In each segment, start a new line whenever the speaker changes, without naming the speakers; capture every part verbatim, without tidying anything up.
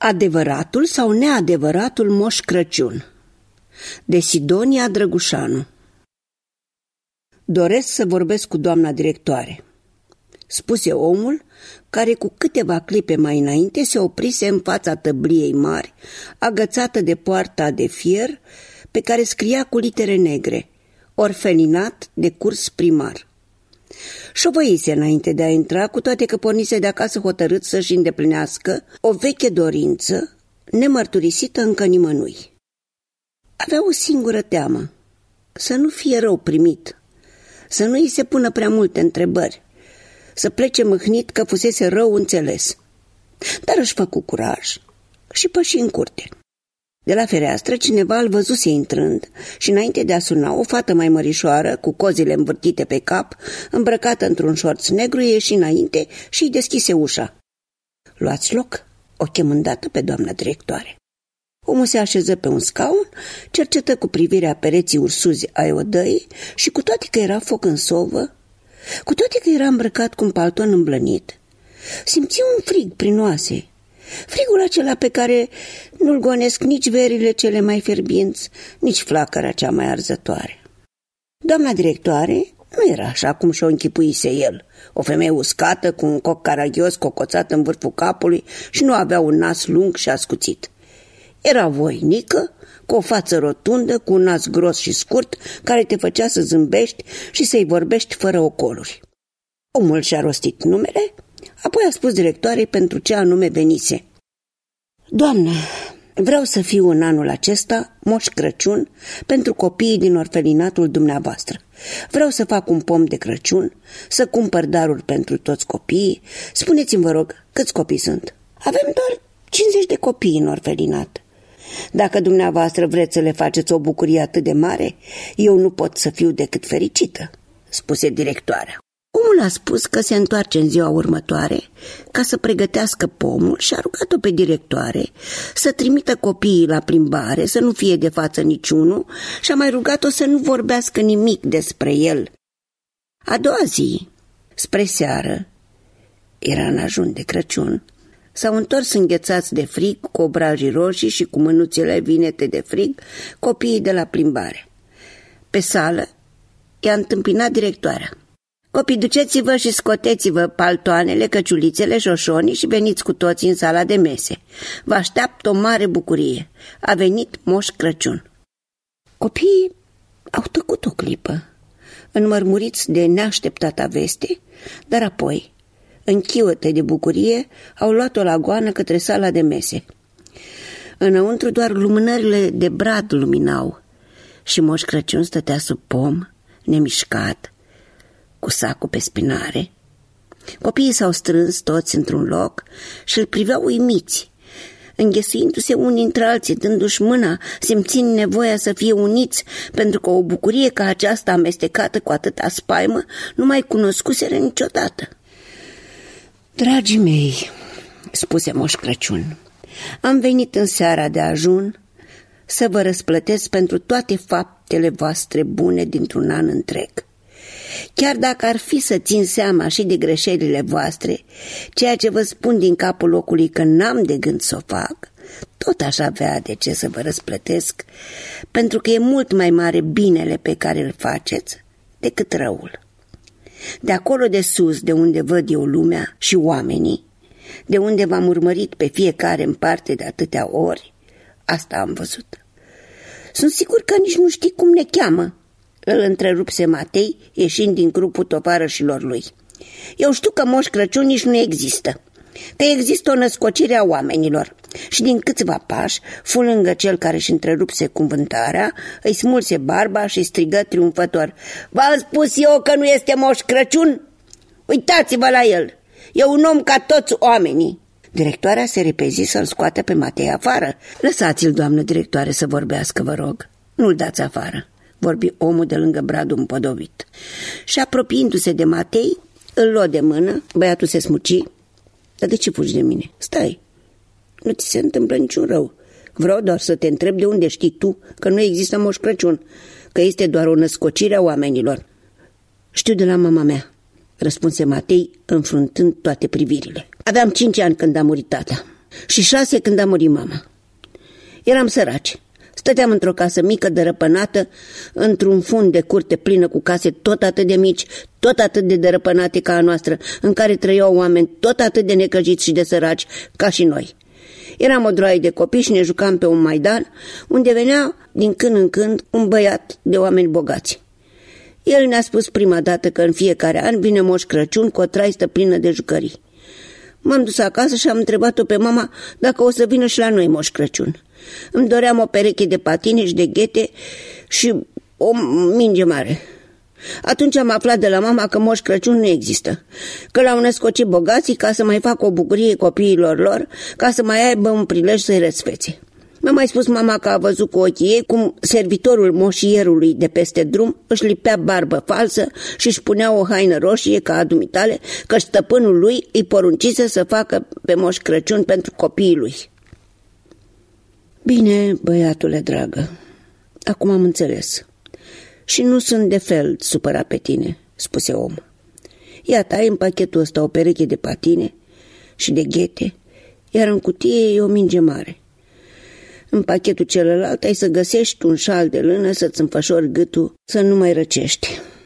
Adevăratul sau neadevăratul Moș Crăciun, de Sidonia Drăgușanu. Doresc să vorbesc cu doamna directoare, spuse omul care cu câteva clipe mai înainte se oprise în fața tăbliei mari, agățată de poarta de fier, pe care scria cu litere negre: orfelinat de curs primar. Șovăise înainte de a intra, cu toate că pornise de acasă hotărât să-și îndeplinească o veche dorință, nemărturisită încă nimănui. Avea o singură teamă: să nu fie rău primit, să nu îi se pună prea multe întrebări, să plece mâhnit că fusese rău înțeles. Dar își făcu curaj și păși în curte. De la fereastră cineva îl văzuse intrând și înainte de a suna, o fată mai mărișoară, cu cozile învârtite pe cap, îmbrăcată într-un șorț negru, ieși înainte și îi deschise ușa. Luați loc, o chem îndată pe doamna directoare. Omul se așeză pe un scaun, cercetă cu privirea pereții ursuzi ai odăii și cu toate că era foc în sovă, cu toate că era îmbrăcat cu un palton îmblănit, simți un frig prin oase. Frigul acela pe care nu-l gonesc nici verile cele mai fierbinți, nici flacăra cea mai arzătoare. Doamna directoare nu era așa cum și-o închipuise el, o femeie uscată cu un coc caragios cocoțat în vârful capului și nu avea un nas lung și ascuțit. Era voinică, cu o față rotundă, cu un nas gros și scurt, care te făcea să zâmbești și să-i vorbești fără ocoluri. Omul și-a rostit numele, apoi a spus directoarei pentru ce anume venise. Doamnă, vreau să fiu în anul acesta Moș Crăciun pentru copiii din orfelinatul dumneavoastră. Vreau să fac un pom de Crăciun, să cumpăr daruri pentru toți copiii. Spuneți-mi, vă rog, câți copii sunt? Avem doar cincizeci de copii în orfelinat. Dacă dumneavoastră vreți să le faceți o bucurie atât de mare, eu nu pot să fiu decât fericită, spuse directoarea. Omul a spus că se întoarce în ziua următoare ca să pregătească pomul și a rugat-o pe directoare să trimită copiii la plimbare, să nu fie de față niciunul, și a mai rugat-o să nu vorbească nimic despre el. A doua zi, spre seară, era în ajun de Crăciun, s-au întors înghețați de frig, cu obrajii roșii și cu mânuțele vinete de frig, copiii de la plimbare. Pe sală i-a întâmpinat directoarea. Copii, duceți-vă și scoteți-vă paltoanele, căciulițele, șoșonii și veniți cu toții în sala de mese. Vă așteaptă o mare bucurie. A venit Moș Crăciun. Copiii au tăcut o clipă, înmărmuriți de neașteptata veste, dar apoi, în chiuete de bucurie, au luat-o la goană către sala de mese. Înăuntru doar lumânările de brad luminau și Moș Crăciun stătea sub pom, nemișcat, cu sacul pe spinare. Copiii s-au strâns toți într-un loc și îl priveau uimiți, înghesuindu-se unii între alții, dându-și mâna, simțind nevoia să fie uniți, pentru că o bucurie ca aceasta, amestecată cu atâta spaimă, nu mai cunoscuseră niciodată. Dragii mei, spuse Moș Crăciun, am venit în seara de ajun să vă răsplătesc pentru toate faptele voastre bune dintr-un an întreg. Chiar dacă ar fi să țin seama și de greșelile voastre, ceea ce vă spun din capul locului că n-am de gând să o fac, tot aș avea de ce să vă răsplătesc, pentru că e mult mai mare binele pe care îl faceți decât răul. De acolo de sus, de unde văd eu lumea și oamenii, de unde v-am urmărit pe fiecare în parte de atâtea ori, asta am văzut. Sunt sigur că nici nu știi cum ne cheamă, îl întrerupse Matei, ieșind din grupul tovarășilor lui. Eu știu că Moș Crăciun nici nu există, că există o născocire a oamenilor. Și din câțiva pași, fu lângă cel care își întrerupse cuvântarea, îi smulse barba și strigă triumfător: V-am spus eu că nu este Moș Crăciun? Uitați-vă la el, e un om ca toți oamenii. Directoarea se repezi să-l scoată pe Matei afară. Lăsați-l, doamnă directoare, să vorbească, vă rog, nu-l dați afară, vorbi omul de lângă bradul împodobit. Și apropiindu-se de Matei, îl luă de mână, băiatul se smuci. Dar de ce fugi de mine? Stai, nu ți se întâmplă niciun rău. Vreau doar să te întreb de unde știi tu că nu există Moș Crăciun, că este doar o născocire a oamenilor. Știu de la mama mea, răspunse Matei, înfruntând toate privirile. Aveam cinci ani când a murit tata și șase când a murit mama. Eram săraci. Stăteam într-o casă mică, dărăpânată, într-un fund de curte plină cu case tot atât de mici, tot atât de dărăpânate ca a noastră, în care trăiau oameni tot atât de necăjiți și de săraci ca și noi. Eram o droaie de copii și ne jucam pe un maidan, unde venea din când în când un băiat de oameni bogați. El ne-a spus prima dată că în fiecare an vine Moș Crăciun cu o traistă plină de jucării. M-am dus acasă și am întrebat-o pe mama dacă o să vină și la noi Moș Crăciun. Îmi doream o pereche de patine și de ghete și o minge mare. Atunci am aflat de la mama că Moș Crăciun nu există, că l-au născocit bogații ca să mai facă o bucurie copiilor lor, ca să mai aibă un prilej să-i răsfețe. Mi-a mai spus mama că a văzut cu ochii ei cum servitorul moșierului de peste drum își lipea barbă falsă și își punea o haină roșie ca a dumitale, că stăpânul lui îi poruncise să facă pe Moș Crăciun pentru copiii lui. Bine, băiatule dragă, acum am înțeles. Și nu sunt de fel supărat pe tine, spuse omul. Iată, ai în pachetul ăsta o pereche de patine și de ghete, iar în cutie e o minge mare. În pachetul celălalt ai să găsești un șal de lână să-ți înfășori gâtul, să nu mai răcești.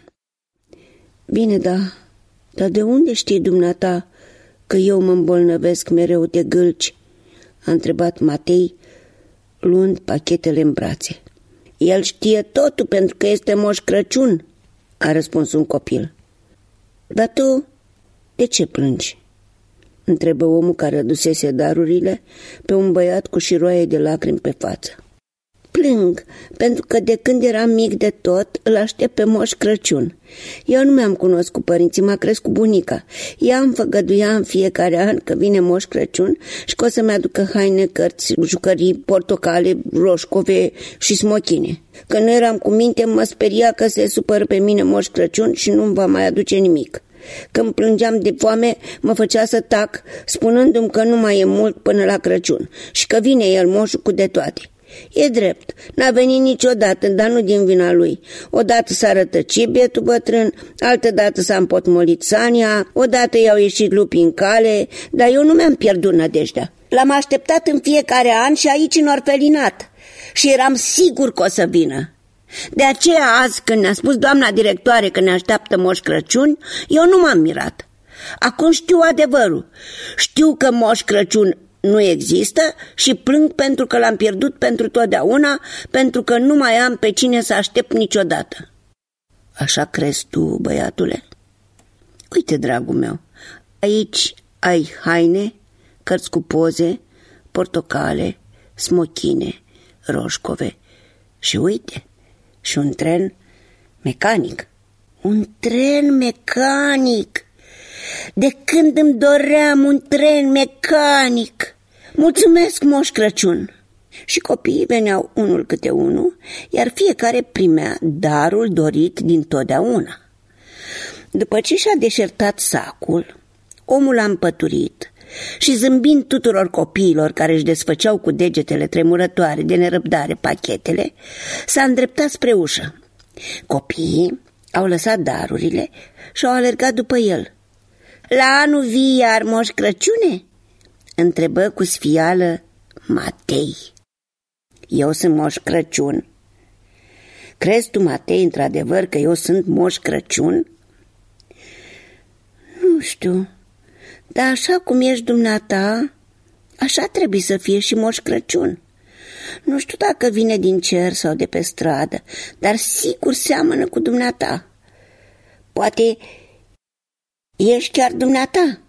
Bine, da, dar de unde știi dumneata că eu mă îmbolnăvesc mereu de gâlci? A întrebat Matei, luând pachetele în brațe. El știe totul pentru că este Moș Crăciun, a răspuns un copil. Dar tu, de ce plângi? Întrebă omul care adusese darurile pe un băiat cu șiroaie de lacrimi pe față. Plâng, pentru că de când eram mic de tot, îl aștept pe Moș Crăciun. Eu nu mi-am cunoscut părinții, m-a crescut bunica. Ea îmi făgăduia în fiecare an că vine Moș Crăciun și că o să-mi aducă haine, cărți, jucării, portocale, roșcove și smochine. Când nu eram cu minte, mă speria că se supără pe mine Moș Crăciun și nu-mi va mai aduce nimic. Când plângeam de foame, mă făcea să tac, spunându-mi că nu mai e mult până la Crăciun și că vine el, moșul, cu de toate. E drept, n-a venit niciodată, dar nu din vina lui. Odată s-a rătăcit bietul bătrân, altădată s-a împotmolit sania, odată i-au ieșit lupi în cale, dar eu nu mi-am pierdut nădejdea. L-am așteptat în fiecare an și aici în orfelinat și eram sigur că o să vină. De aceea azi, când ne-a spus doamna directoare că ne așteaptă Moș Crăciun, eu nu m-am mirat. Acum știu adevărul. Știu că Moș Crăciun nu există și plâng pentru că l-am pierdut pentru totdeauna, pentru că nu mai am pe cine să aștept niciodată. Așa crezi tu, băiatule? Uite, dragul meu, aici ai haine, cărți cu poze, portocale, smochine, roșcove și uite, și un tren mecanic. Un tren mecanic! De când îmi doream un tren mecanic! Mulțumesc, Moș Crăciun! Și copiii veneau unul câte unul, iar fiecare primea darul dorit din totdeauna. După ce și-a deșertat sacul, omul a împăturit și, zâmbind tuturor copiilor care își desfăceau cu degetele tremurătoare de nerăbdare pachetele, s-a îndreptat spre ușă. Copiii au lăsat darurile și au alergat după el. La anul vii iar, Moș Crăciune? Întrebă cu sfială Matei. Eu sunt Moș Crăciun. Crezi tu, Matei, într-adevăr că eu sunt Moș Crăciun? Nu știu, dar așa cum ești dumneata, așa trebuie să fie și Moș Crăciun. Nu știu dacă vine din cer sau de pe stradă, dar sigur seamănă cu dumneata. Poate ești chiar dumneata.